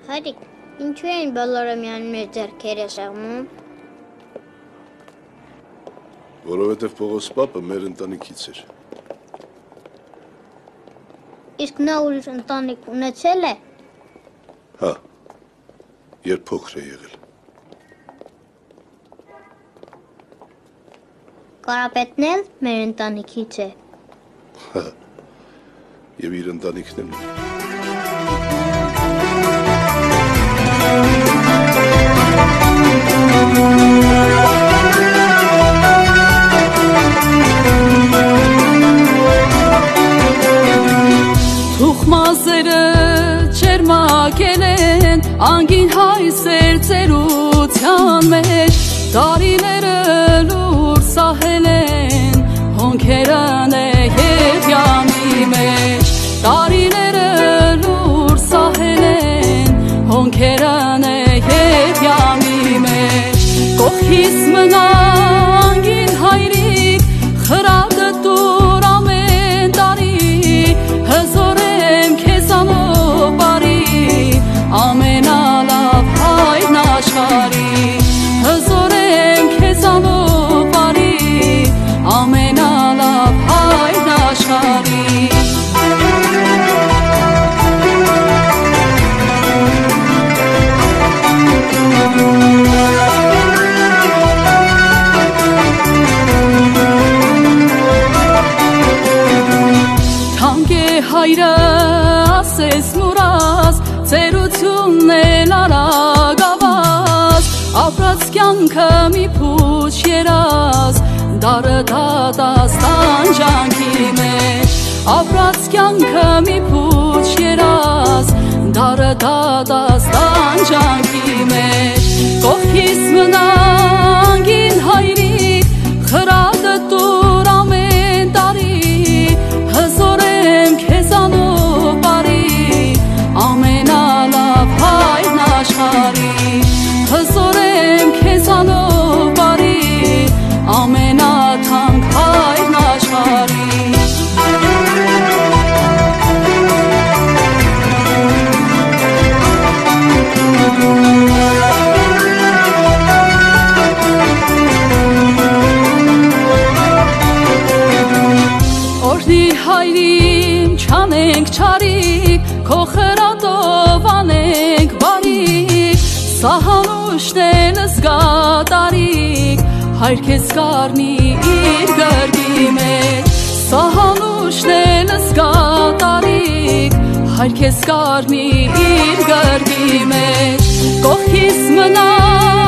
Հայրիկ, ինչու էին բոլորը միայն մեր ձեռքերը շեղմում։ Որովհետև Պողոս պապը մեր ընտանիքից էր։ Իսկ նա ուրիշ ընտանիք ունեցել է։ Հա, երբ փոքր է եղել։ Կարապետն էլ մեր ընտանիքից է։ Հա, և իր ընտանիքն էլ ունի։ Թուխմազերը չերմակել են, անգին հայսեր ծերության մեջ, տարիները լուր սահել են, հոնքերան է և յամի մեջ, տարիները լուր սահել են, հոնքերան է և յամի մեջ, կողքիս մնա անգին հայրիկ, խրատը տուր ամեն տարի, հզորեմ քեզանով բարի, ամենալավ հայրն աշխարհի, հզորեմ քեզանով բարի, ամենալավ հայրն աշխարհի։ Հայրը ասես մուրաս, ծերությունն էլ արագավաս, ապրած կյանքը մի փուչ երաս, դարը դատաս տանջանքի մեջ, ապրած կյանքը մի փուչ երաս, դարը դատաս տանջանքի մեջ, կողքիս մնա անգին հայրիկ, խրատը տուր ամեն տարի, հզորեմ քեզանով բարի, ամենալավ հայրն աշխարհի, հզորեմ քեզանով բարի, ամենաթանկ հայրն աշխարհի։ Հայրիմ չանենք չարիք, քո խրատով անենք բարիք, սահանուշն էլ զգա տարիք, հայր քեզ կառնի իր գրկի մեջ, սահանուշն էլ զգա տարիք, հայր քեզ կառնի իր գրկի մեջ, կողքիս մնա